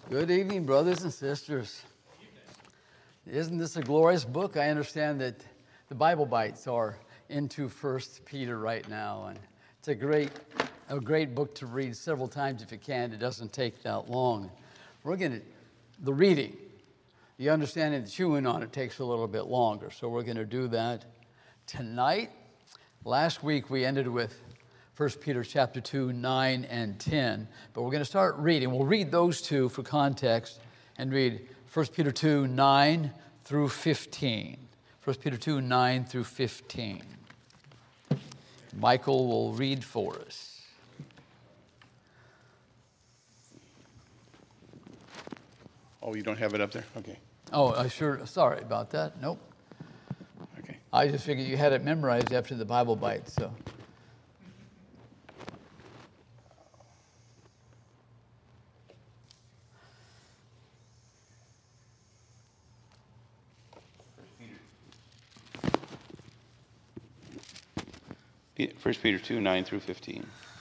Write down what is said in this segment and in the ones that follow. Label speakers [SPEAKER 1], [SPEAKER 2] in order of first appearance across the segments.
[SPEAKER 1] Good evening, brothers and sisters. Isn't this a glorious book? I understand that the Bible Bites are into 1 Peter right now, and it's a great book to read several times if you can. It doesn't take that long. The reading, the understanding, the chewing on it takes a little bit longer, so we're going to do that tonight. Last week we ended with 1 Peter chapter 2, 9 and 10. But we're going to start reading. We'll read those two for context and read 1 Peter 2, 9 through 15. 1 Peter 2, 9 through 15. Michael will read for us.
[SPEAKER 2] Oh, you don't have it up there? Okay.
[SPEAKER 1] Oh, sorry about that. Nope.
[SPEAKER 2] Okay.
[SPEAKER 1] I just figured you had it memorized after the Bible Bite, so.
[SPEAKER 2] First Peter 2, 9 through 15.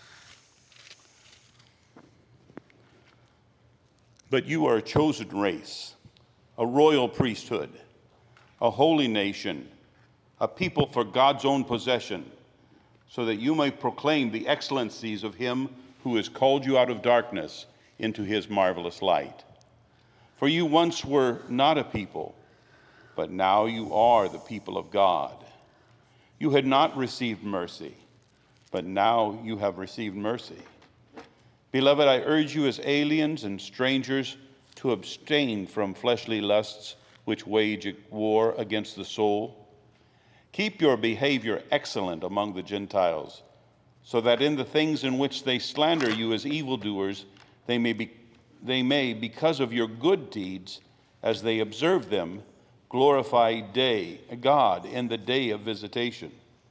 [SPEAKER 2] But you are a chosen race, a royal priesthood, a holy nation, a people for God's own possession, so that you may proclaim the excellencies of him who has called you out of darkness into his marvelous light. For you once were not a people, but now you are the people of God. You had not received mercy, but now you have received mercy. Beloved, I urge you as aliens and strangers to abstain from fleshly lusts which wage war against the soul. Keep your behavior excellent among the Gentiles, so that in the things in which they slander you as evildoers, they may, because of your good deeds, as they observe them, glorify God in the day of visitation.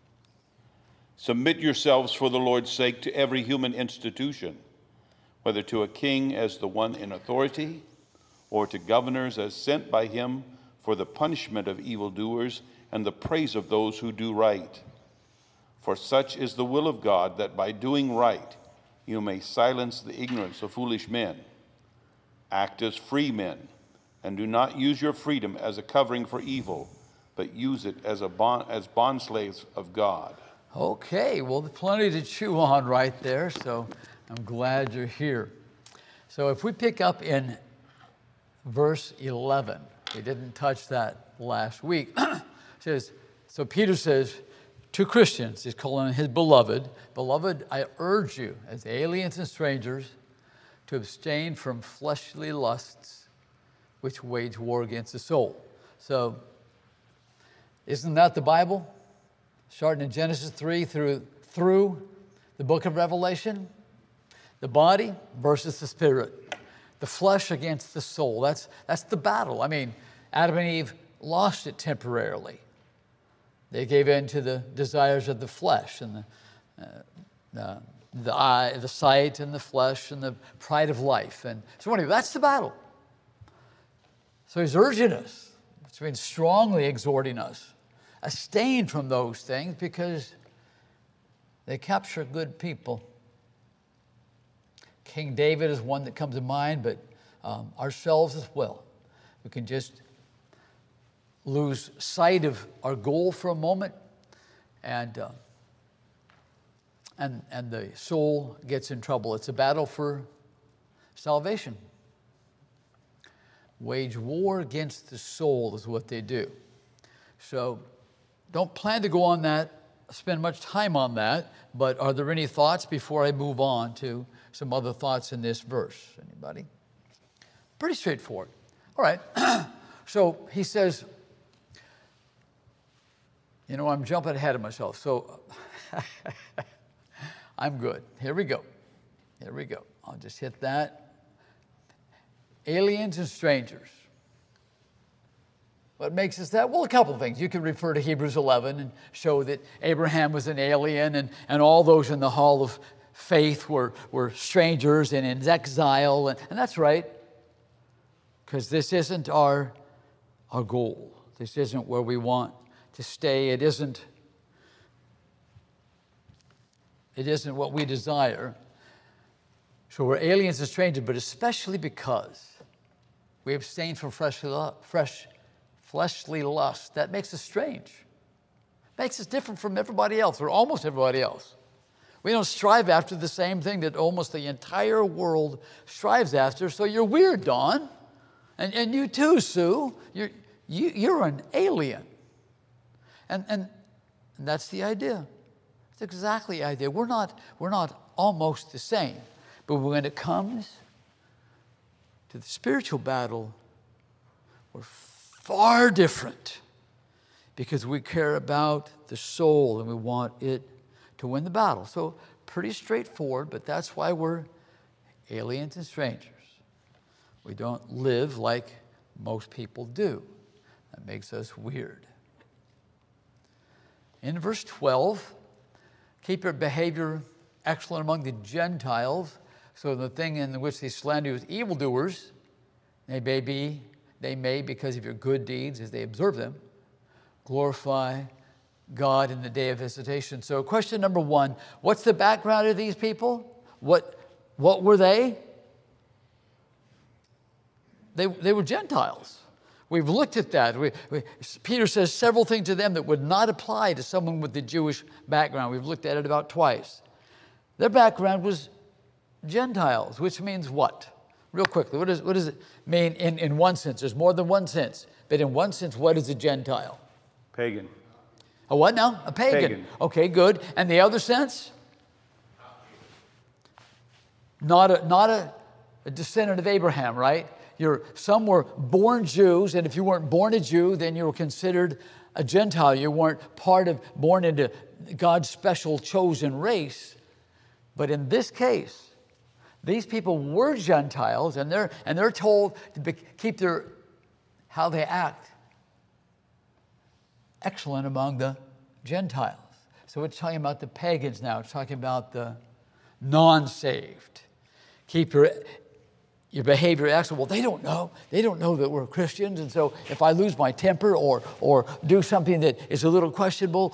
[SPEAKER 2] Submit yourselves for the Lord's sake to every human institution, whether to a king as the one in authority, or to governors as sent by him for the punishment of evildoers and the praise of those who do right. For such is the will of God, that by doing right you may silence the ignorance of foolish men. Act as free men, and do not use your freedom as a covering for evil, but use it as bondslaves of God.
[SPEAKER 1] Okay, well, plenty to chew on right there, so I'm glad you're here. So if we pick up in verse 11, we didn't touch that last week. So Peter says to Christians, he's calling his beloved, I urge you as aliens and strangers to abstain from fleshly lusts which wage war against the soul. So, isn't that the Bible? Starting in Genesis 3 through the book of Revelation. The body versus the spirit. The flesh against the soul. That's the battle. I mean, Adam and Eve lost it temporarily. They gave in to the desires of the flesh and the eye, the sight and the flesh and the pride of life. And so anyway, that's the battle. So he's urging us, which means strongly exhorting us, abstain from those things because they capture good people. King David is one that comes to mind, but ourselves as well. We can just lose sight of our goal for a moment, and the soul gets in trouble. It's a battle for salvation. Wage war against the soul is what they do. So don't plan to go on that, spend much time on that, but are there any thoughts before I move on to some other thoughts in this verse? Anybody? Pretty straightforward. All right. So he says, I'm jumping ahead of myself. So I'm good. Here we go. I'll just hit that. Aliens and strangers. What makes us that? Well, a couple of things. You can refer to Hebrews 11 and show that Abraham was an alien and all those in the hall of faith were strangers and in exile. And that's right, because this isn't our goal. This isn't where we want to stay. It isn't what we desire. So we're aliens and strangers, but especially because We abstain from fleshly lust. That makes us strange. Makes us different from everybody else, or almost everybody else. We don't strive after the same thing that almost the entire world strives after. So you're weird, Don. And you too, Sue. You're an alien. And that's the idea. It's exactly the idea. We're not almost the same. But when it comes to the spiritual battle, we're far different, because we care about the soul and we want it to win the battle. So pretty straightforward, but that's why we're aliens and strangers. We don't live like most people do. That makes us weird. In verse 12, keep your behavior excellent among the Gentiles, so the thing in which they slander you as evildoers, they may, because of your good deeds as they observe them, glorify God in the day of visitation. So question number one, what's the background of these people? What were they? They were Gentiles. We've looked at that. Peter says several things to them that would not apply to someone with the Jewish background. We've looked at it about twice. Their background was Gentiles, which means what? Real quickly, what does it mean in one sense? There's more than one sense. But in one sense, what is a Gentile?
[SPEAKER 2] Pagan.
[SPEAKER 1] A what now? A pagan. Okay, good. And the other sense? Not a descendant of Abraham, right? Some were born Jews, and if you weren't born a Jew, then you were considered a Gentile. You weren't born into God's special chosen race. But in this case, these people were Gentiles, and they're told to keep how they act excellent among the Gentiles. So it's talking about the pagans now. It's talking about the non-saved. Keep your behavior excellent. Well, they don't know. They don't know that we're Christians, and so if I lose my temper or do something that is a little questionable,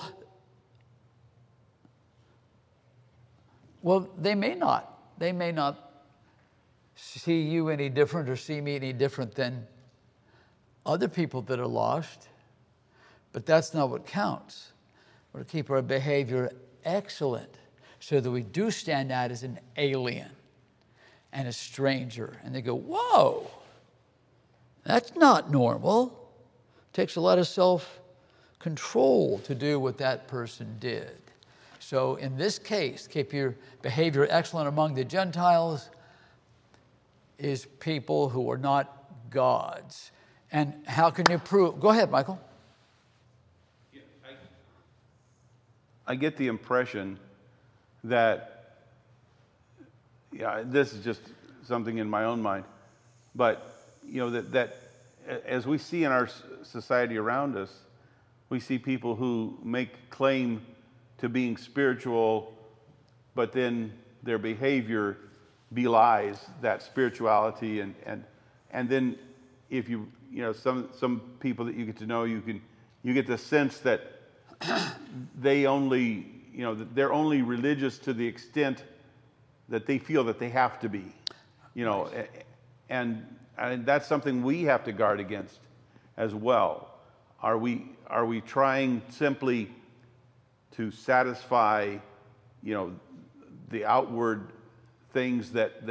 [SPEAKER 1] well, they may not see you any different or see me any different than other people that are lost. But that's not what counts. We're to keep our behavior excellent so that we do stand out as an alien and a stranger. And they go, whoa, that's not normal. It takes a lot of self-control to do what that person did. So in this case, keep your behavior excellent among the Gentiles is people who are not God's. And how can you prove? Go ahead, Michael.
[SPEAKER 2] I get the impression that, this is just something in my own mind, but that as we see in our society around us, we see people who make claim to being spiritual, but then their behavior belies that spirituality, and then if some people that you get to know, you get the sense that they're only religious to the extent that they feel that they have to be, and that's something we have to guard against as well. Are we trying simply to satisfy, the outward things that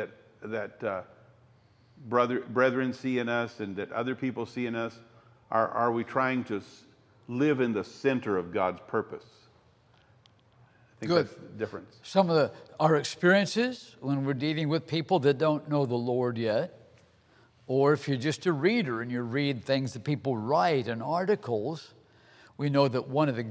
[SPEAKER 2] brethren see in us and that other people see in us? Are we trying to live in the center of God's purpose? I think
[SPEAKER 1] Good.
[SPEAKER 2] That's the difference.
[SPEAKER 1] Some of our experiences when we're dealing with people that don't know the Lord yet, or if you're just a reader and you read things that people write in articles, we know that one of the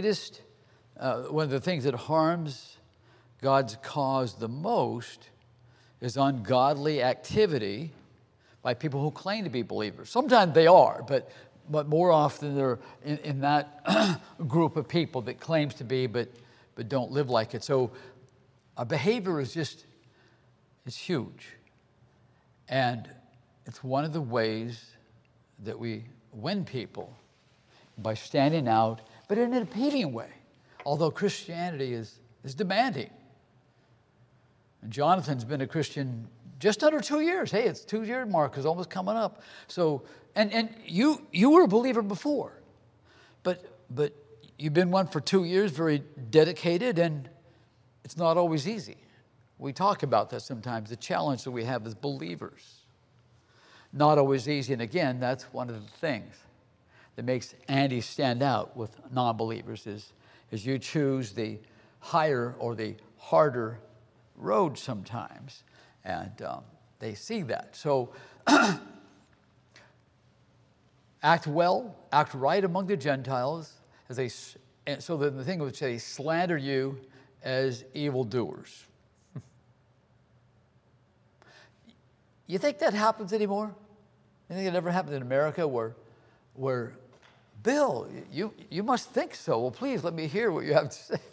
[SPEAKER 1] things that harms God's cause the most is ungodly activity by people who claim to be believers. Sometimes they are, but more often they're in that group of people that claims to be, but don't live like it. So our behavior is huge. And it's one of the ways that we win people, by standing out, but in an appealing way. Although Christianity is demanding. And Jonathan's been a Christian just under 2 years. Hey, it's 2-year mark is almost coming up. So, and you were a believer before, but you've been one for 2 years, very dedicated, and it's not always easy. We talk about that sometimes, the challenge that we have as believers. Not always easy, and again, that's one of the things that makes Andy stand out with non-believers is you choose the higher or the harder road sometimes, and they see that. So act well, act right among the Gentiles, so that the thing which they slander you as evildoers. You think that happens anymore? You think it ever happens in America where Bill, you must think so. Well, please let me hear what you have to say.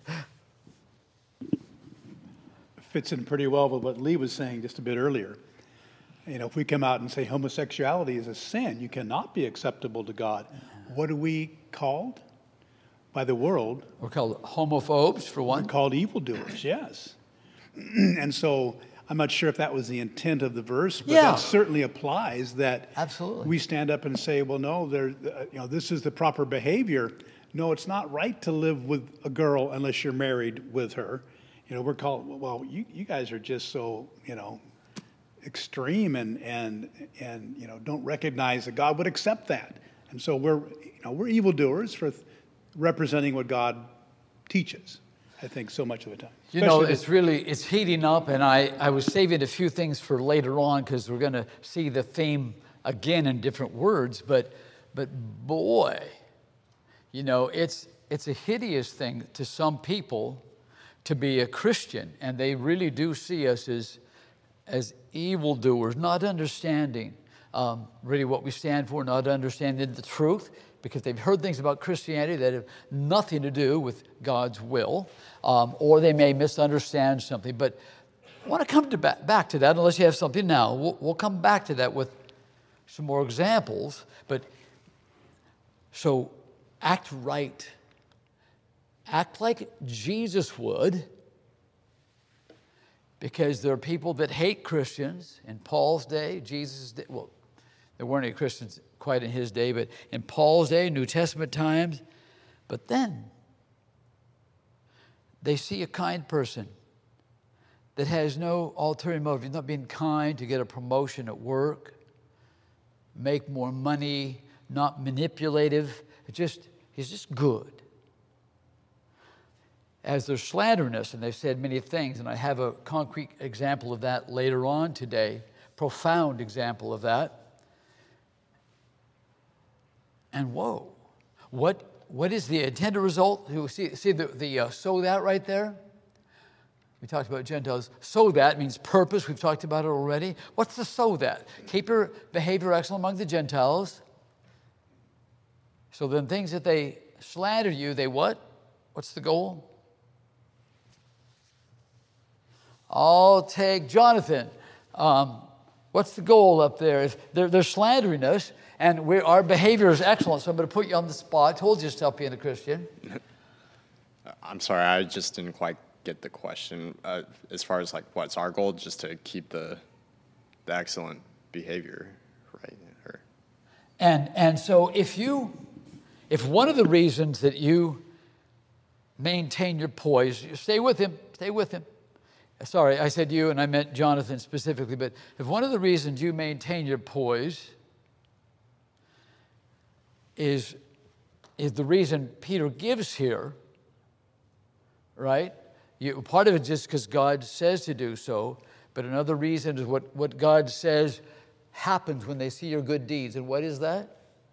[SPEAKER 3] Fits in pretty well with what Lee was saying just a bit earlier. You know, if we come out and say homosexuality is a sin, you cannot be acceptable to God. What are we called by the world?
[SPEAKER 1] We're called homophobes, for one.
[SPEAKER 3] We're called evildoers, yes. And so I'm not sure if that was the intent of the verse, but that certainly applies that
[SPEAKER 1] absolutely
[SPEAKER 3] we stand up and say, well, no, this is the proper behavior. No, it's not right to live with a girl unless you're married with her. You know, we're called, well, you guys are just so, extreme and don't recognize that God would accept that. And so we're evildoers for representing what God teaches, I think, so much of the time.
[SPEAKER 1] It's heating up, and I was saving a few things for later on because we're going to see the theme again in different words, but boy, it's a hideous thing to some people to be a Christian, and they really do see us as evildoers, not understanding really what we stand for, not understanding the truth, because they've heard things about Christianity that have nothing to do with God's will, or they may misunderstand something. But I want to come back to that, unless you have something now. We'll come back to that with some more examples. But so act right. Act like Jesus would, because there are people that hate Christians. In Paul's day, Jesus' day, well, there weren't any Christians quite in his day, but in Paul's day, New Testament times. But then they see a kind person that has no ulterior motive. He's not being kind to get a promotion at work, make more money, not manipulative. He's just good. As they're slandering us, and they've said many things, and I have a concrete example of that later on today, profound example of that. And whoa, what is the intended result? You see the so that right there? We talked about Gentiles. So that means purpose. We've talked about it already. What's the so that? Keep your behavior excellent among the Gentiles. So then things that they slander you, they what? What's the goal? I'll take Jonathan. What's the goal up there? If they're slandering us, and our behavior is excellent, so I'm going to put you on the spot. I told you to stop being a Christian.
[SPEAKER 4] I'm sorry, I just didn't quite get the question. As far as what's our goal? Just to keep the excellent behavior, right?
[SPEAKER 1] And so if one of the reasons that you maintain your poise, you stay with him. Sorry, I said you, and I meant Jonathan specifically, but if one of the reasons you maintain your poise is the reason Peter gives here, right? Part of it just because God says to do so, but another reason is what God says happens when they see your good deeds. And what is that?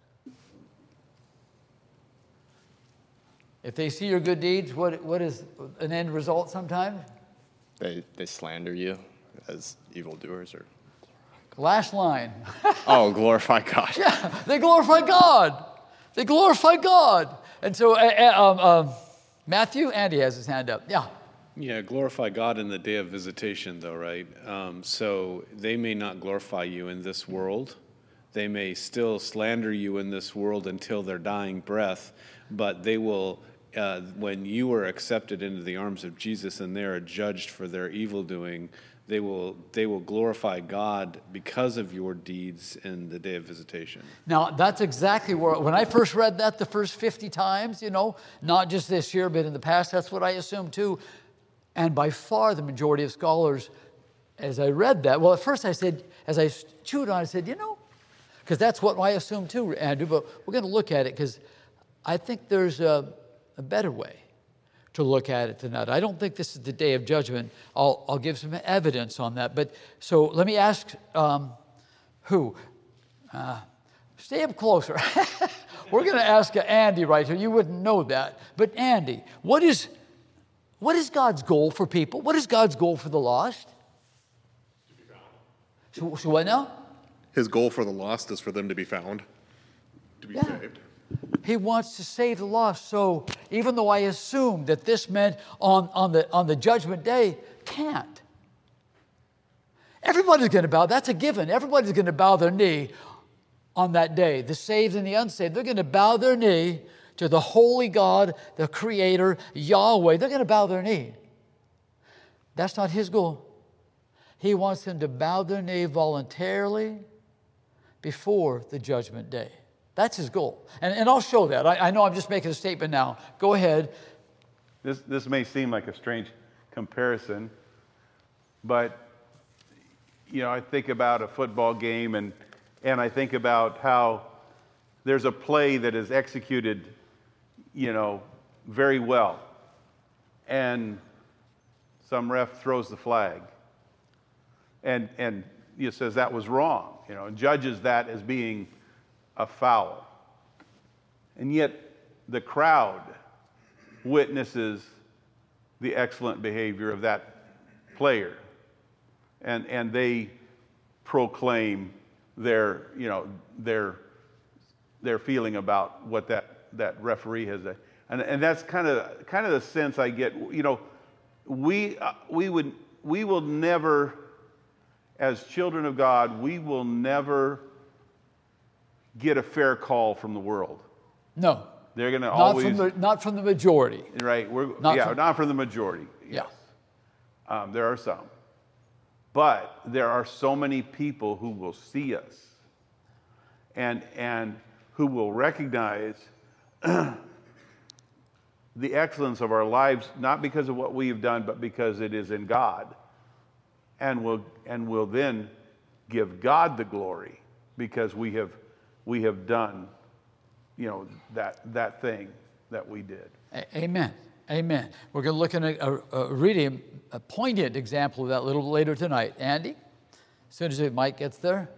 [SPEAKER 1] If they see your good deeds, what is an end result sometimes?
[SPEAKER 4] They slander you as evildoers, or
[SPEAKER 1] last line.
[SPEAKER 4] Oh, glorify God.
[SPEAKER 1] Yeah, they glorify God. They glorify God. And so Matthew, Andy has his hand up. Yeah.
[SPEAKER 5] Yeah, glorify God in the day of visitation, though, right? So they may not glorify you in this world. They may still slander you in this world until their dying breath, but they will, when you are accepted into the arms of Jesus and they are judged for their evil doing, they will glorify God because of your deeds in the day of visitation.
[SPEAKER 1] Now, that's exactly when I first read that the first 50 times, not just this year, but in the past, that's what I assumed too. And by far the majority of scholars, as I read that, well, at first I said, as I chewed on it, I said, because that's what I assumed too, Andrew, but we're going to look at it because I think there's a better way to look at it tonight. I don't think this is the day of judgment. I'll give some evidence on that. But so let me ask who? Stay up closer. We're going to ask Andy right here. You wouldn't know that. But Andy, what is God's goal for people? What is God's goal for the lost?
[SPEAKER 6] To be found.
[SPEAKER 1] So what now?
[SPEAKER 6] His goal for the lost is for them to be found, to be saved.
[SPEAKER 1] He wants to save the lost. So even though I assumed that this meant on the judgment day, can't. Everybody's going to bow. That's a given. Everybody's going to bow their knee on that day. The saved and the unsaved, they're going to bow their knee to the holy God, the Creator, Yahweh. They're going to bow their knee. That's not his goal. He wants them to bow their knee voluntarily before the judgment day. That's his goal. And I'll show that. I know I'm just making a statement now. Go ahead.
[SPEAKER 2] This may seem like a strange comparison, but I think about a football game and I think about how there's a play that is executed, very well, and some ref throws the flag and says that was wrong, and judges that as being a foul. And yet the crowd witnesses the excellent behavior of that player. And they proclaim their feeling about what that referee has done. And that's kind of the sense I get. We will never, as children of God, we will never get a fair call from the world.
[SPEAKER 1] No.
[SPEAKER 2] They're going to always...
[SPEAKER 1] Not from the majority.
[SPEAKER 2] Right. Not from the majority. Yes.
[SPEAKER 1] Yeah.
[SPEAKER 2] There are some. But there are so many people who will see us and who will recognize the excellence of our lives, not because of what we have done, but because it is in God. And will then give God the glory because we have done, that thing that we did.
[SPEAKER 1] Amen. Amen. We're going to look at really a poignant example of that a little later tonight. Andy, as soon as Mike gets there.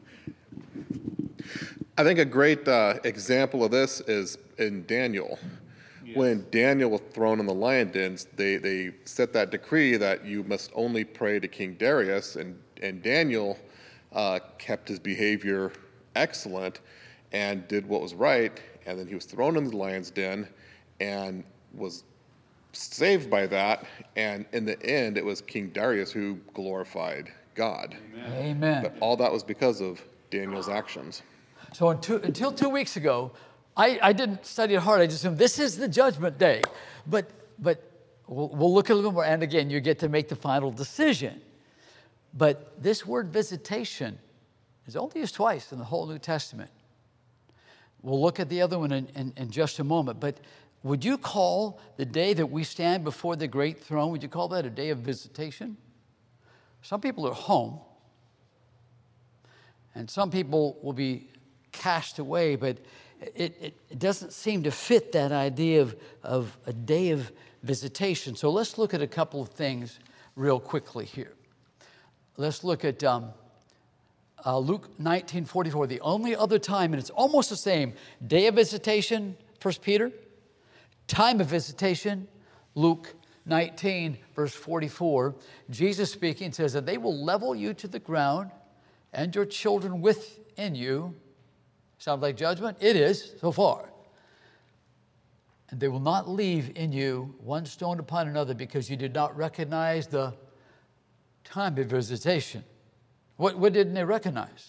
[SPEAKER 6] I think a great example of this is in Daniel. Yes. When Daniel was thrown in the lion dens, they set that decree that you must only pray to King Darius, and Daniel kept his behavior excellent and did what was right, and then he was thrown in the lion's den and was saved by that, and in the end it was King Darius who glorified God.
[SPEAKER 1] Amen.
[SPEAKER 6] But all that was because of Daniel's actions.
[SPEAKER 1] So until 2 weeks ago, I didn't study it hard. I just assumed this is the judgment day. But we'll look a little more, and again, you get to make the final decision. But this word visitation is only used twice in the whole New Testament. We'll look at the other one in just a moment. But would you call the day that we stand before the great throne, would you call that a day of visitation? Some people are home, and some people will be cast away, but it doesn't seem to fit that idea of a day of visitation. So let's look at a couple of things real quickly here. Let's look at Luke 19:44, the only other time, and it's almost the same, day of visitation, 1 Peter, time of visitation, Luke 19, verse 44. Jesus speaking says that they will level you to the ground and your children within you. Sounds like judgment? It is, so far. And they will not leave in you one stone upon another because you did not recognize the time of visitation. What didn't they recognize?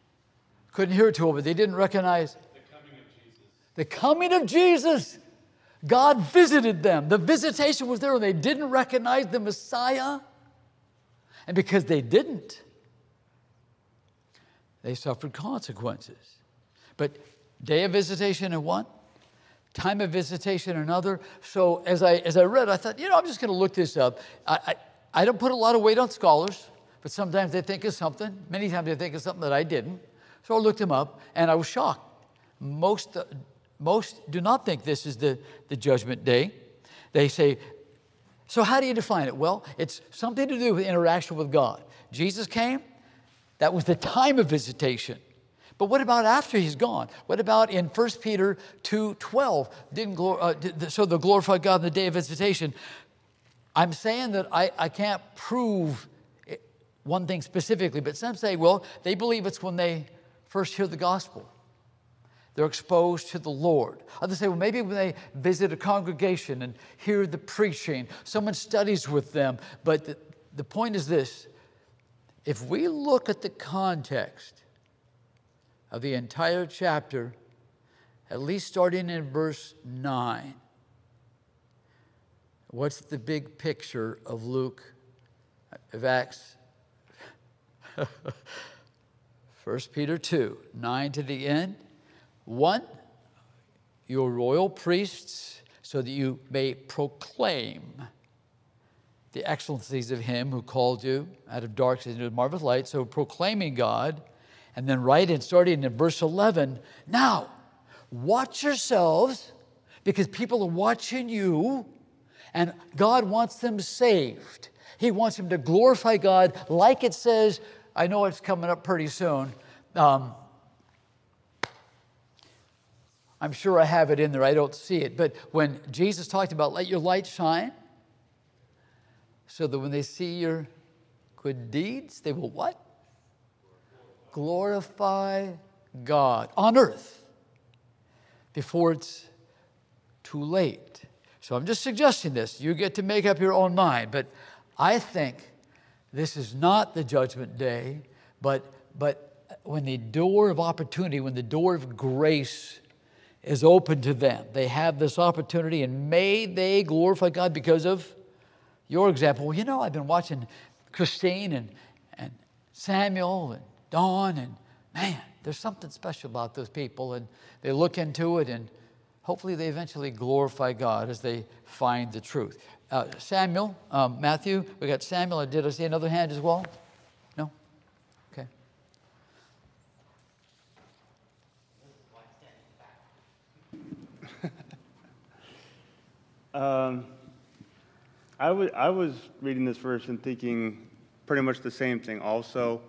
[SPEAKER 1] Couldn't hear it too well, but they didn't recognize
[SPEAKER 6] the coming of Jesus.
[SPEAKER 1] The coming of Jesus. God visited them. The visitation was there and they didn't recognize the Messiah. And because they didn't, they suffered consequences. But day of visitation in one, time of visitation in another. So as I read, I thought, I'm just going to look this up. I don't put a lot of weight on scholars, but sometimes they think of something. Many times they think of something that I didn't. So I looked them up, and I was shocked. Most do not think this is the judgment day. They say, so how do you define it? Well, it's something to do with interaction with God. Jesus came. That was the time of visitation. But what about after he's gone? What about in 1 Peter 2:12? So they'll glorify God in the day of visitation. I'm saying that I can't prove one thing specifically, but some say, well, they believe it's when they first hear the gospel. They're exposed to the Lord. Others say, well, maybe when they visit a congregation and hear the preaching, someone studies with them. But the point is this. If we look at the context of the entire chapter, at least starting in verse 9, what's the big picture of Acts? 1 Peter 2, 9 to the end. 1, you're royal priests so that you may proclaim the excellencies of him who called you out of darkness into marvelous light. So proclaiming God. And then starting in verse 11, now watch yourselves because people are watching you and God wants them saved. He wants them to glorify God like it says. I know it's coming up pretty soon. I'm sure I have it in there. I don't see it. But when Jesus talked about let your light shine so that when they see your good deeds, they will what? Glorify God on earth before it's too late. So I'm just suggesting this. You get to make up your own mind. But I think this is not the judgment day, but when the door of opportunity, when the door of grace is open to them, they have this opportunity, and may they glorify God because of your example. Well, I've been watching Christine and Samuel and Dawn, and man, there's something special about those people, and they look into it, and hopefully they eventually glorify God as they find the truth. Samuel, Matthew, we got Samuel. Did I see another hand as well? No? Okay.
[SPEAKER 7] I was reading this verse and thinking pretty much the same thing also.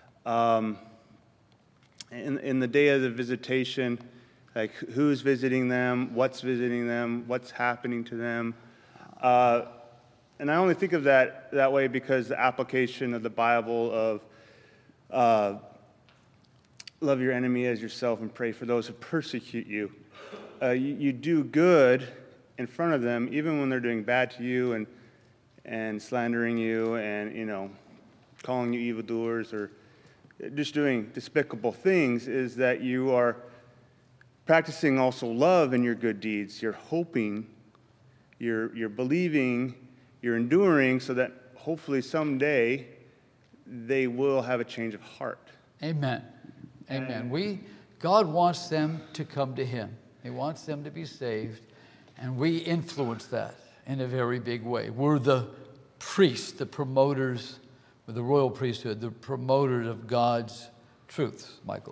[SPEAKER 7] In the day of the visitation, like who's visiting them, what's happening to them. And I only think of that way because the application of the Bible of love your enemy as yourself and pray for those who persecute you. You do good in front of them, even when they're doing bad to you and slandering you and, calling you evildoers or just doing despicable things, is that you are practicing also love in your good deeds. You're hoping, you're believing, you're enduring so that hopefully someday they will have a change of heart.
[SPEAKER 1] Amen. Amen. God wants them to come to him. He wants them to be saved, and we influence that in a very big way. We're the priests, the promoters of the royal priesthood, the promoters of God's truths. Michael.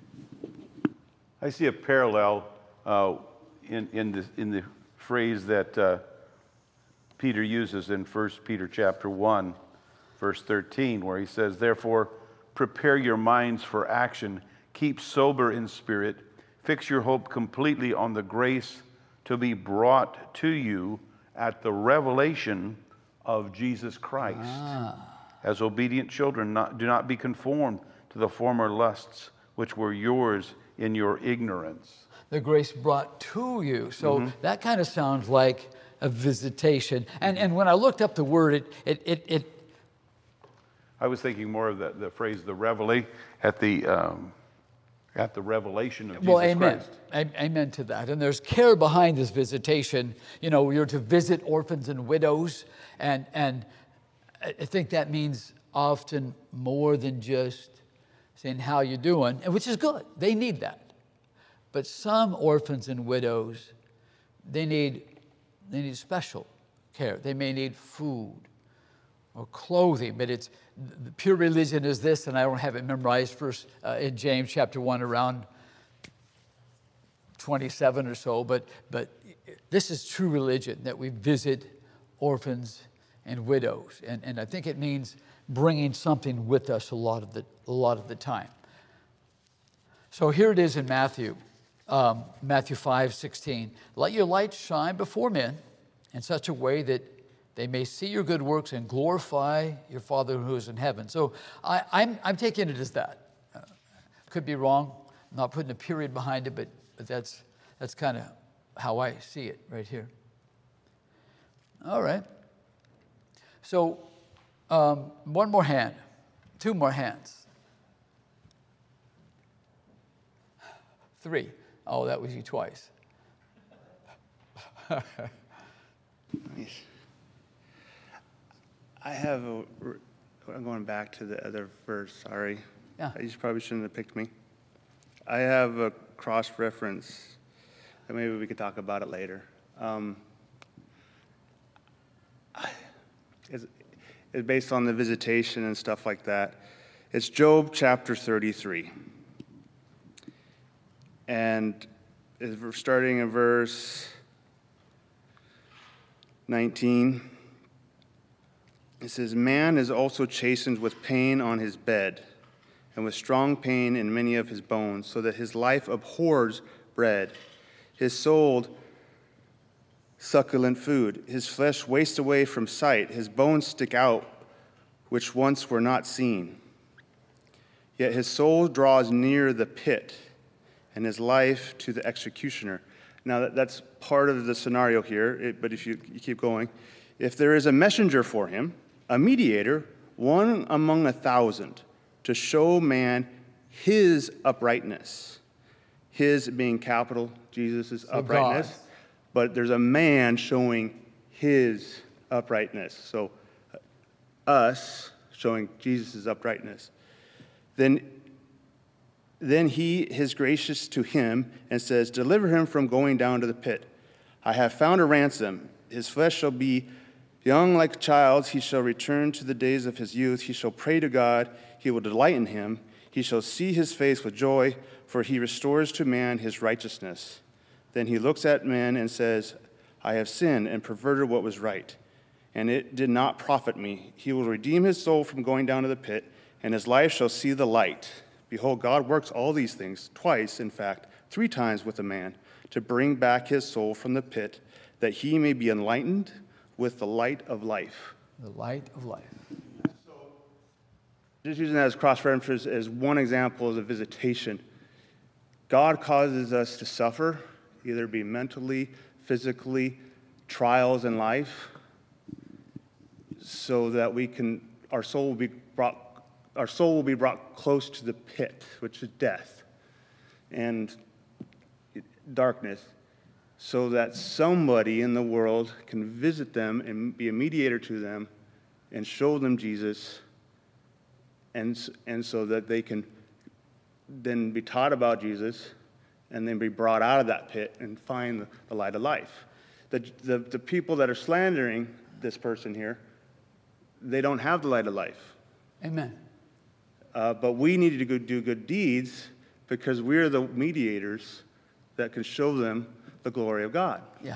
[SPEAKER 2] I see a parallel in the phrase that Peter uses in 1 Peter chapter 1, verse 13, where he says, therefore, prepare your minds for action, keep sober in spirit, fix your hope completely on the grace to be brought to you at the revelation of Jesus Christ. As obedient children, do not be conformed to the former lusts which were yours in your ignorance.
[SPEAKER 1] The grace brought to you. So that kind of sounds like a visitation. And when I looked up the word, it
[SPEAKER 2] I was thinking more of the phrase, the reveille, at the got the revelation of
[SPEAKER 1] Well,
[SPEAKER 2] Jesus
[SPEAKER 1] amen.
[SPEAKER 2] Christ.
[SPEAKER 1] Amen to that. And there's care behind this visitation. You know, you're to visit orphans and widows. And I think that means often more than just saying, how you doing? And which is good. They need that. But some orphans and widows, they need special care. They may need food or clothing, but it's the pure religion is this, and I don't have it memorized first in James chapter 1 around 27 or so, but this is true religion, that we visit orphans and widows. And I think it means bringing something with us a lot of the time. So here it is in Matthew 5:16. Let your light shine before men in such a way that they may see your good works and glorify your Father who is in heaven. So I'm taking it as that. Could be wrong. I'm not putting a period behind it, but that's kind of how I see it right here. All right. So one more hand, two more hands. 3. Oh, that was you twice.
[SPEAKER 7] I have I'm going back to the other verse, sorry.
[SPEAKER 1] Yeah.
[SPEAKER 7] You probably shouldn't have picked me. I have a cross-reference, and maybe we could talk about it later. It's based on the visitation and stuff like that. It's Job chapter 33. And we're starting in verse 19. It says, man is also chastened with pain on his bed, and with strong pain in many of his bones, so that his life abhors bread. His soul succulent food. His flesh wastes away from sight. His bones stick out, which once were not seen. Yet his soul draws near the pit, and his life to the executioner. Now that's part of the scenario here, but if you keep going, if there is a messenger for him, a mediator, one among 1,000, to show man his uprightness. His being capital, Jesus' uprightness.
[SPEAKER 1] God.
[SPEAKER 7] But there's a man showing his uprightness. So us showing Jesus' uprightness. Then he is gracious to him and says, deliver him from going down to the pit. I have found a ransom. His flesh shall be young like a child's. He shall return to the days of his youth. He shall pray to God. He will delight in him. He shall see his face with joy, for he restores to man his righteousness. Then he looks at men and says, I have sinned and perverted what was right, and it did not profit me. He will redeem his soul from going down to the pit, and his life shall see the light. Behold, God works all these things, twice, in fact, 3 times with a man, to bring back his soul from the pit, that he may be enlightened with the light of life.
[SPEAKER 1] The light of life.
[SPEAKER 7] Just using that as cross-reference as one example of a visitation. God causes us to suffer, either be mentally, physically, trials in life, so that our soul will be brought close to the pit, which is death and darkness, so that somebody in the world can visit them and be a mediator to them and show them Jesus, and so that they can then be taught about Jesus and then be brought out of that pit and find the light of life. The people that are slandering this person here, they don't have the light of life.
[SPEAKER 1] Amen.
[SPEAKER 7] But we need to go do good deeds because we're the mediators that can show them the glory of God.
[SPEAKER 1] Yeah.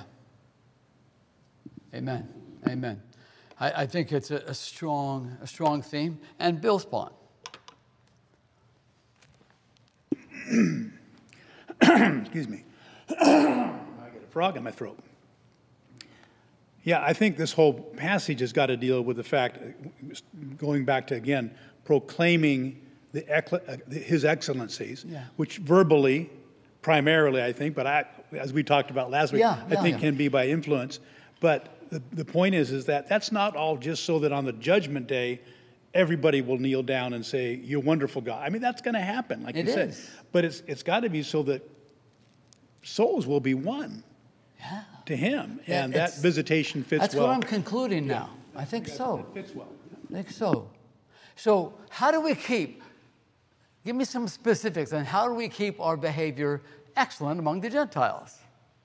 [SPEAKER 1] Amen. Amen. I think it's a strong theme. And Bill Spawn.
[SPEAKER 3] Excuse me. I get a frog in my throat. Yeah, I think this whole passage has got to deal with the fact, going back to, again, proclaiming his excellencies, which verbally, primarily, I think, but as we talked about last week, I think can be by influence. But the point is that that's not all just so that on the judgment day, everybody will kneel down and say, "You're wonderful, God." I mean, that's going to happen, like
[SPEAKER 1] It
[SPEAKER 3] you said.
[SPEAKER 1] is.
[SPEAKER 3] But it's got to be so that souls will be won to Him,
[SPEAKER 1] Yeah,
[SPEAKER 3] and that
[SPEAKER 1] it's-
[SPEAKER 3] visitation fits
[SPEAKER 1] That's
[SPEAKER 3] well.
[SPEAKER 1] what I'm concluding now. I think so.
[SPEAKER 3] It fits well.
[SPEAKER 1] I think so. So how do we give me some specifics on how do we keep our behavior excellent among the Gentiles?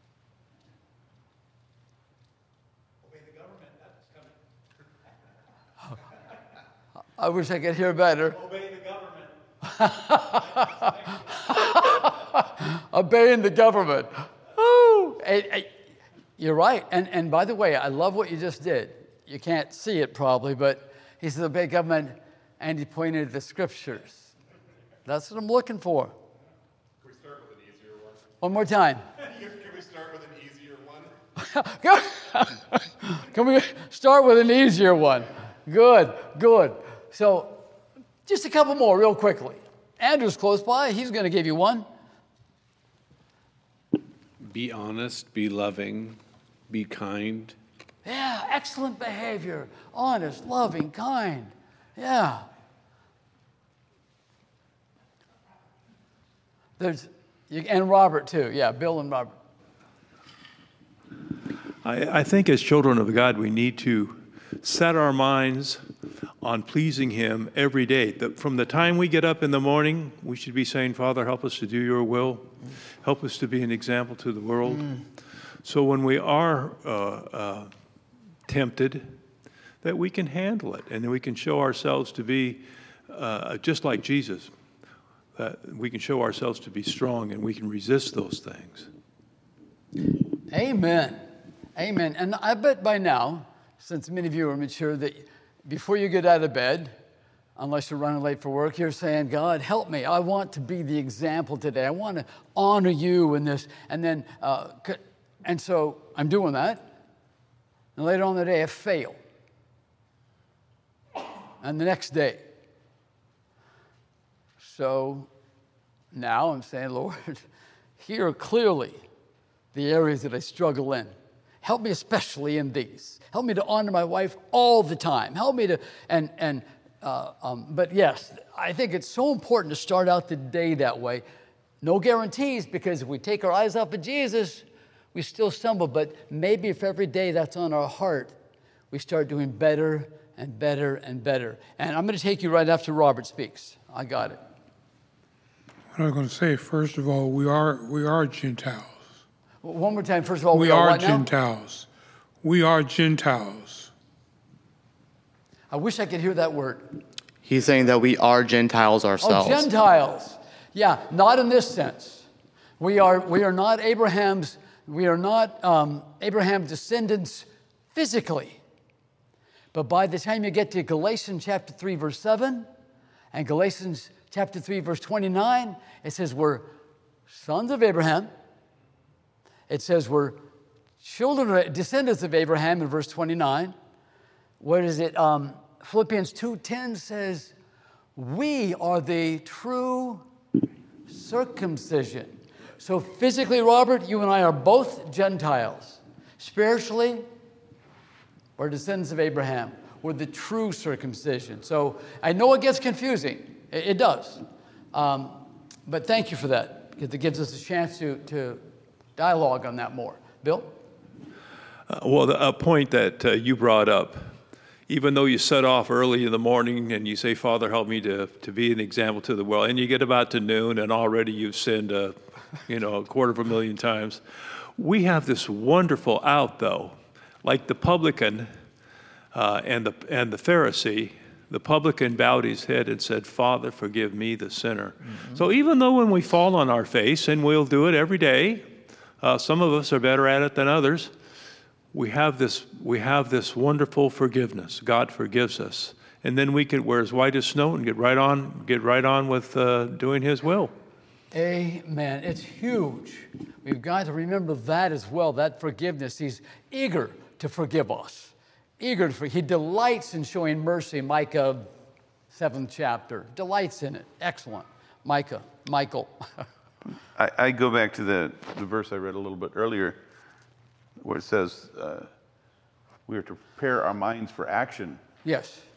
[SPEAKER 3] Obey the government. That's coming.
[SPEAKER 1] I wish I could hear better.
[SPEAKER 3] Obey the government.
[SPEAKER 1] Obeying the government. Woo! You're right. And by the way, I love what you just did. You can't see it probably, but he said obey government, and he pointed to the scriptures. That's what I'm looking for.
[SPEAKER 6] Can we start with an easier one?
[SPEAKER 1] One more time.
[SPEAKER 6] Can we start with an easier one?
[SPEAKER 1] Can we start with an easier one? Good, good. So just a couple more real quickly. Andrew's close by. He's going to give you one.
[SPEAKER 5] Be honest, be loving, be kind.
[SPEAKER 1] Yeah, excellent behavior. Honest, loving, kind. Yeah. And Robert too. Yeah, Bill and Robert.
[SPEAKER 8] I think as children of God, we need to set our minds on pleasing Him every day. From the time we get up in the morning, we should be saying, Father, help us to do your will. Help us to be an example to the world. So when we are tempted, that we can handle it and that we can show ourselves to be just like Jesus. That we can show ourselves to be strong and we can resist those things.
[SPEAKER 1] Amen. Amen. And I bet by now, since many of you are mature, that before you get out of bed, unless you're running late for work, you're saying, God, help me. I want to be the example today. I want to honor you in this. And then, and so I'm doing that. And later on in the day, I fail. And the next day. So now I'm saying, Lord, here are clearly the areas that I struggle in. Help me especially in these. Help me to honor my wife all the time. Help me to, but yes, I think it's so important to start out the day that way. No guarantees, because if we take our eyes off of Jesus, we still stumble. But maybe if every day that's on our heart, we start doing better and better and better. And I'm going to take you right after Robert speaks. I got it.
[SPEAKER 9] What I'm going to say, first of all, we are Gentiles.
[SPEAKER 1] One more time. First of all,
[SPEAKER 9] We are
[SPEAKER 1] what now?
[SPEAKER 9] Gentiles. We are Gentiles.
[SPEAKER 1] I wish I could hear that word.
[SPEAKER 4] He's saying that we are Gentiles
[SPEAKER 1] Oh,
[SPEAKER 4] ourselves.
[SPEAKER 1] Gentiles. Yeah, not in this sense. We are not Abraham's descendants physically. But by the time you get to Galatians chapter 3, verse 7, and Galatians chapter 3, verse 29, it says we're sons of Abraham. It says we're descendants of Abraham in verse 29. What is it? Philippians 2:10 says, we are the true circumcision. So physically, Robert, you and I are both Gentiles. Spiritually, we're descendants of Abraham. We're the true circumcision. So I know it gets confusing. It does. But thank you for that, because it gives us a chance to dialogue on that more. Bill?
[SPEAKER 8] A point that you brought up, even though you set off early in the morning and you say, Father, help me to be an example to the world, and you get about to noon and already you've sinned, a 250,000 times. We have this wonderful out, though, like the publican and the Pharisee. The publican bowed his head and said, Father, forgive me, the sinner. Mm-hmm. So even though when we fall on our face, and we'll do it every day, some of us are better at it than others, we have this wonderful forgiveness. God forgives us. And then we're as white as snow and get right on with doing His will.
[SPEAKER 1] Amen. It's huge. We've got to remember that as well, that forgiveness. He's eager to forgive us. He delights in showing mercy. Micah, 7th chapter. Delights in it. Excellent. Michael.
[SPEAKER 2] I go back to the verse I read a little bit earlier, where it says we are to prepare our minds for action.
[SPEAKER 1] Yes.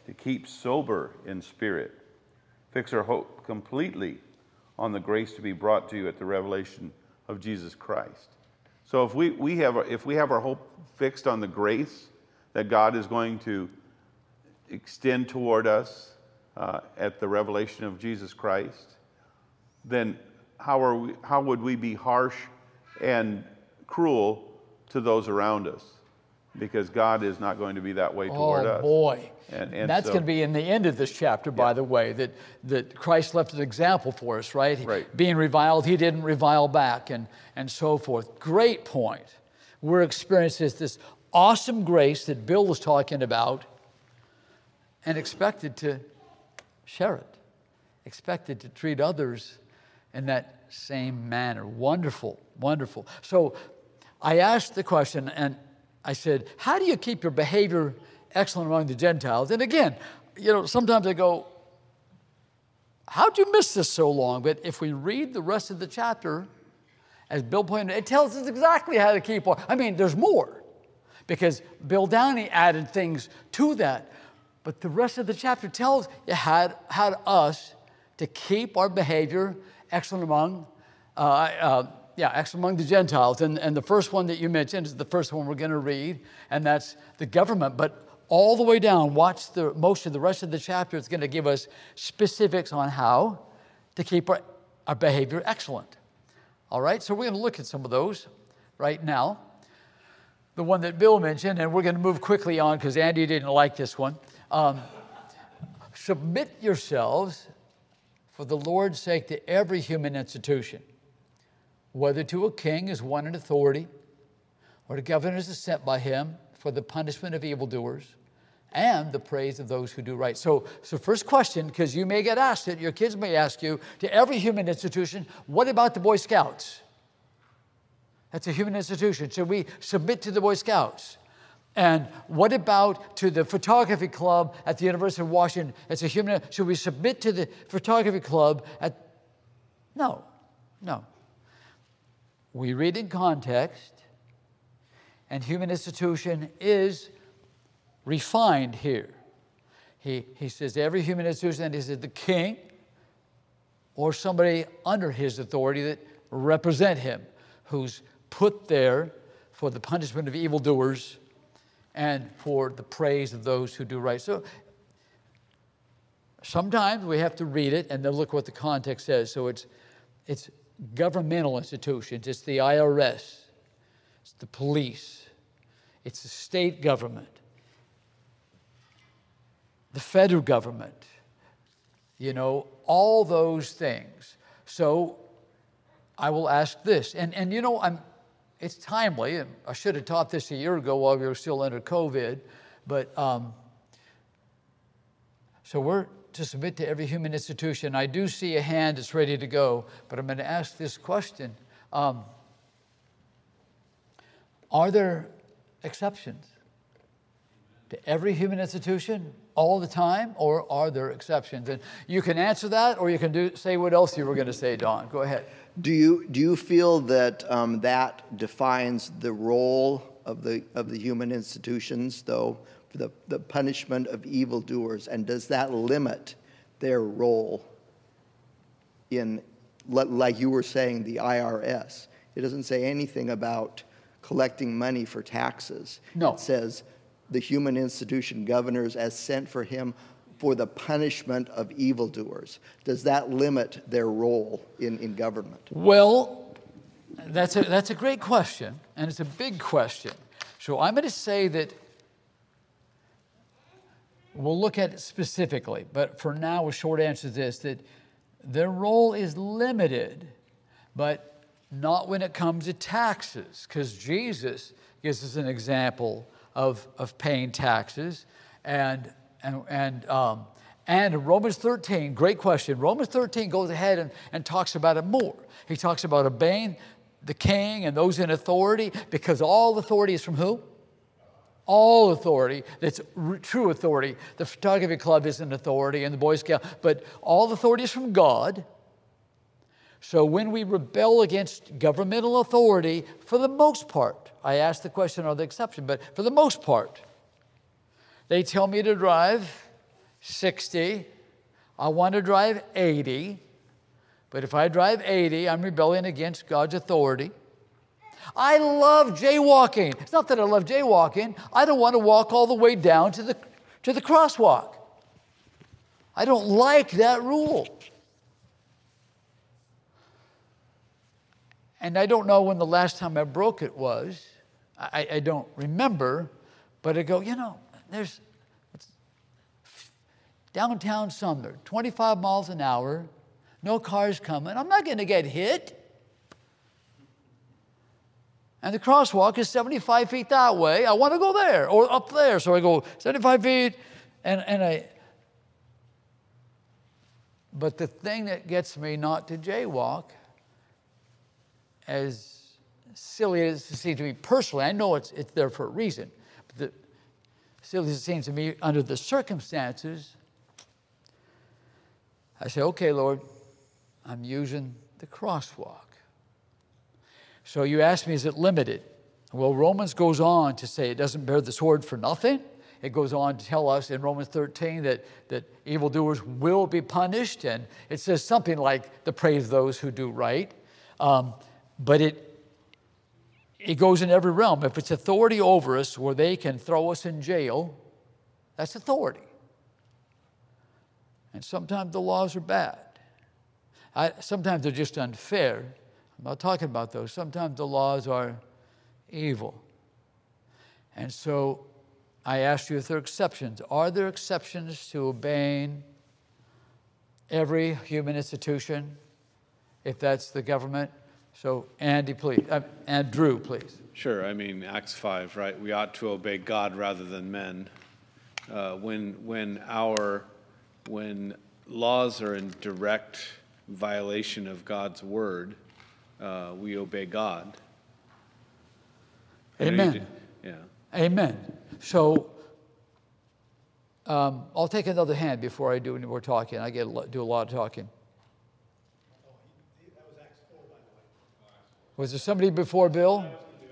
[SPEAKER 2] to keep sober in spirit. Fix our hope completely on the grace to be brought to you at the revelation of Jesus Christ. So if we have our hope fixed on the grace that God is going to extend toward us at the revelation of Jesus Christ, then how would we be harsh and cruel to those around us? Because God is not going to be that way toward us.
[SPEAKER 1] Oh, boy.
[SPEAKER 2] And
[SPEAKER 1] that's
[SPEAKER 2] so,
[SPEAKER 1] going to be in the end of this chapter, by the way, that Christ left an example for us, right?
[SPEAKER 2] Right.
[SPEAKER 1] Being reviled, he didn't revile back, and so forth. Great point. We're experiencing this awesome grace that Bill was talking about and expected to share it, expected to treat others in that same manner. Wonderful, wonderful. So I asked the question, and I said, how do you keep your behavior excellent among the Gentiles? And again, sometimes I go, how'd you miss this so long? But if we read the rest of the chapter, as Bill pointed out, it tells us exactly how to keep our, there's more, because Bill Downey added things to that. But the rest of the chapter tells you how us to keep our behavior excellent among excellent among the Gentiles. And the first one that you mentioned is the first one we're going to read, and that's the government. But all the way down, watch most of the rest of the chapter. It's going to give us specifics on how to keep our behavior excellent. All right, so we're going to look at some of those right now. The one that Bill mentioned, and we're going to move quickly on because Andy didn't like this one. Submit yourselves for the Lord's sake to every human institution, whether to a king as one in authority, or to governors as sent by him for the punishment of evildoers and the praise of those who do right. So first question, because you may get asked it, your kids may ask you, to every human institution, what about the Boy Scouts? That's a human institution. Should we submit to the Boy Scouts? And what about to the photography club at the University of Washington? It's a human. Should we submit to the photography club at? No. We read in context, and human institution is refined here. He says every human institution, and he says the king or somebody under his authority that represent him, who's put there for the punishment of evildoers and for the praise of those who do right. So sometimes we have to read it and then look what the context says. So it's governmental institutions. It's the IRS. It's the police. It's the state government. The federal government. All those things. So I will ask this. And it's timely. I should have taught this a year ago while we were still under COVID. But so we're to submit to every human institution. I do see a hand that's ready to go, but I'm going to ask this question. Are there exceptions to every human institution all the time, or are there exceptions? And you can answer that, or you can say what else you were going to say, Don. Go ahead.
[SPEAKER 10] Do you feel that that defines the role of the human institutions, though, for the punishment of evildoers, and does that limit their role in, like you were saying, the IRS? It doesn't say anything about collecting money for taxes.
[SPEAKER 1] No.
[SPEAKER 10] It says the human institution governors as sent for him for the punishment of evildoers. Does that limit their role in government?
[SPEAKER 1] Well, that's a great question, and it's a big question. So I'm going to say that we'll look at it specifically, but for now, a short answer is this, that their role is limited, but not when it comes to taxes, because Jesus gives us an example of paying taxes, and Romans 13, great question. Romans 13 goes ahead and talks about it more. He talks about obeying the king and those in authority, because all authority is from who? All authority. That's true authority. The photography club is an authority, and the Boy Scout, but all authority is from God. So when we rebel against governmental authority, for the most part, I asked the question, are there exceptions, but for the most part, they tell me to drive 60. I want to drive 80. But if I drive 80, I'm rebelling against God's authority. I love jaywalking. It's not that I love jaywalking. I don't want to walk all the way down to the crosswalk. I don't like that rule. And I don't know when the last time I broke it was. I don't remember, but I go, there's downtown Sumner, 25 miles an hour, no cars coming. I'm not going to get hit. And the crosswalk is 75 feet that way. I want to go there or up there. So I go 75 feet, but the thing that gets me not to jaywalk, as silly as it seems to me personally, I know it's there for a reason, but silly as it seems to me under the circumstances, I say, okay, Lord, I'm using the crosswalk. So you ask me, is it limited? Well, Romans goes on to say it doesn't bear the sword for nothing. It goes on to tell us in Romans 13 that evildoers will be punished, and it says something like the praise of those who do right. But it goes in every realm. If it's authority over us where they can throw us in jail, that's authority. And sometimes the laws are bad. Sometimes they're just unfair. I'm not talking about those. Sometimes the laws are evil. And so I asked you if there are exceptions. Are there exceptions to obeying every human institution, if that's the government? So Andy, please. Andrew, please.
[SPEAKER 5] Sure. I mean, Acts 5, right? We ought to obey God rather than men. When laws are in direct violation of God's word, we obey God.
[SPEAKER 1] Amen.
[SPEAKER 5] Yeah.
[SPEAKER 1] Amen. So I'll take another hand before I do any more talking. I do a lot of talking. Was there somebody before Bill?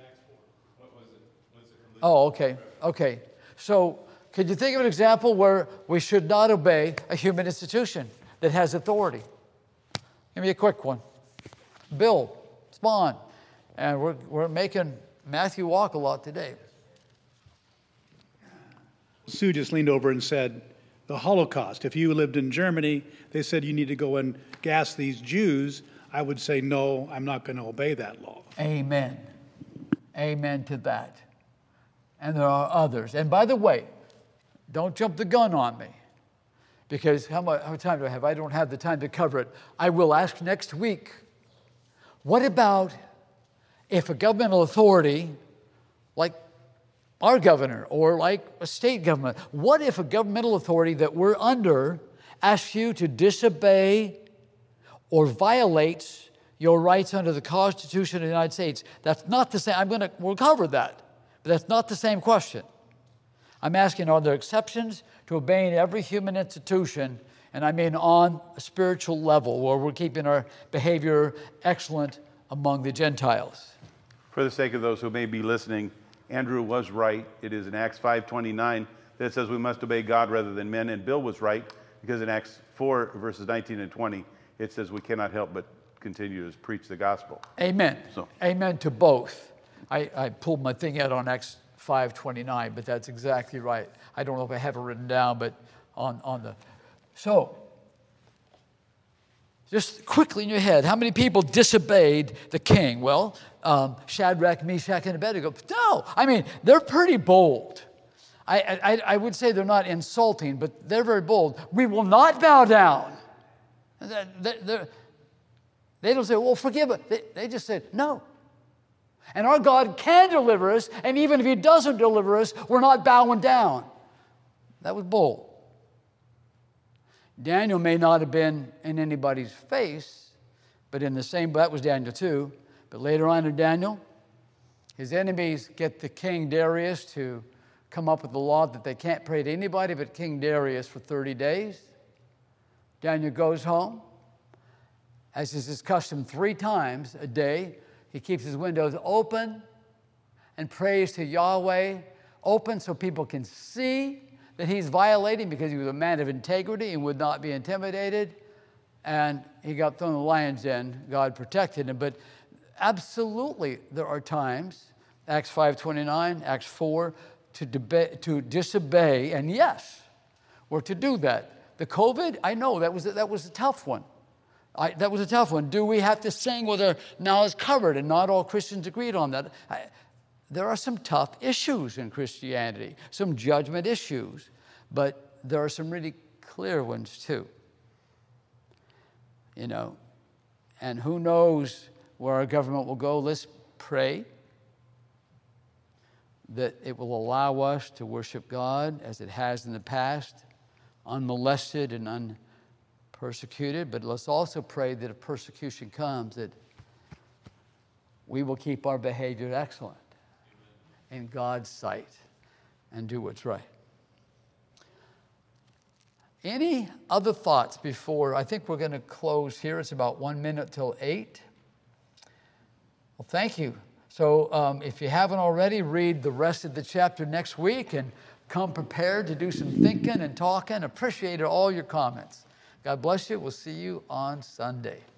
[SPEAKER 1] Oh, okay. Okay. So could you think of an example where we should not obey a human institution that has authority? Give me a quick one. Bill, Spawn. And we're making Matthew walk a lot today.
[SPEAKER 3] Sue just leaned over and said, the Holocaust. If you lived in Germany, they said you need to go and gas these Jews. I would say, no, I'm not going to obey that law.
[SPEAKER 1] Amen. Amen to that. And there are others. And by the way, don't jump the gun on me, because how much time do I have? I don't have the time to cover it. I will ask next week, what about if a governmental authority, like our governor or like a state government, what if a governmental authority that we're under asks you to disobey or violates your rights under the Constitution of the United States? That's not the same. We'll cover that, but that's not the same question. I'm asking, are there exceptions to obeying every human institution? And I mean on a spiritual level, where we're keeping our behavior excellent among the Gentiles.
[SPEAKER 2] For the sake of those who may be listening, Andrew was right. It is in Acts 5:29 that it says we must obey God rather than men. And Bill was right, because in Acts 4, verses 19 and 20, it says we cannot help but continue to preach the gospel.
[SPEAKER 1] Amen.
[SPEAKER 2] So.
[SPEAKER 1] Amen to both. I pulled my thing out on Acts 5:29, but that's exactly right. I don't know if I have it written down, but on the... So, just quickly in your head, how many people disobeyed the king? Well, Shadrach, Meshach, and Abednego. No, I mean, they're pretty bold. I would say they're not insulting, but they're very bold. We will not bow down. They don't say, well, forgive us. They just said, no. And our God can deliver us, and even if he doesn't deliver us, we're not bowing down. That was bold. Daniel may not have been in anybody's face, but that was Daniel too. But later on in Daniel, his enemies get the king Darius to come up with the law that they can't pray to anybody but King Darius for 30 days. Daniel goes home, as is his custom 3 times a day. He keeps his windows open and prays to Yahweh, open so people can see, that he's violating because he was a man of integrity and would not be intimidated. And he got thrown in the lion's den. God protected him. But absolutely, there are times, Acts 5:29, Acts 4, to disobey. And yes, we're to do that. The COVID, I know that was a tough one. That was a tough one. Do we have to sing with our knowledge covered? And not all Christians agreed on that. There are some tough issues in Christianity, some judgment issues, but there are some really clear ones too. You know, and who knows where our government will go. Let's pray that it will allow us to worship God as it has in the past, unmolested and unpersecuted. But let's also pray that if persecution comes, that we will keep our behavior excellent in God's sight and do what's right. Any other thoughts before? I think we're going to close here. It's about 1 minute till 8. Well, thank you. So if you haven't already, read the rest of the chapter next week and come prepared to do some thinking and talking. Appreciated all your comments. God bless you. We'll see you on Sunday.